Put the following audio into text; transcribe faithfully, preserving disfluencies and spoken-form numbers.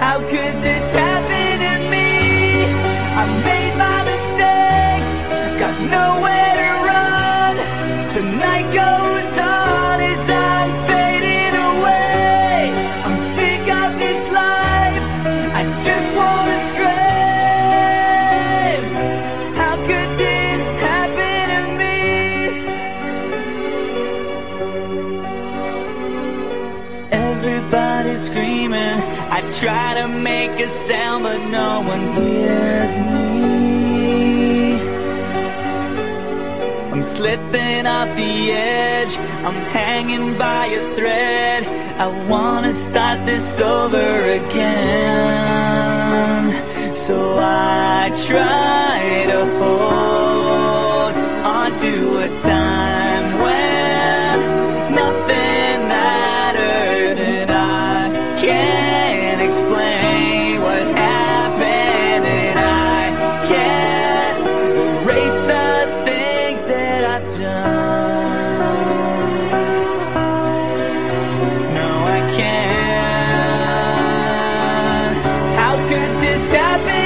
How could this happen to me? I made my mistakes, got nowhere to run. The night goes on as I'm fading away. I'm sick of this life, I just wanna scream. How could this happen to me? Everybody's screaming, I try to make a sound but no one hears me. I'm slipping off the edge, I'm hanging by a thread. I wanna start this over again. So I try to hold on to a time when nothing mattered, and I can't explain what happened, and I can't erase the things that I've done. No, I can't. How could this happen?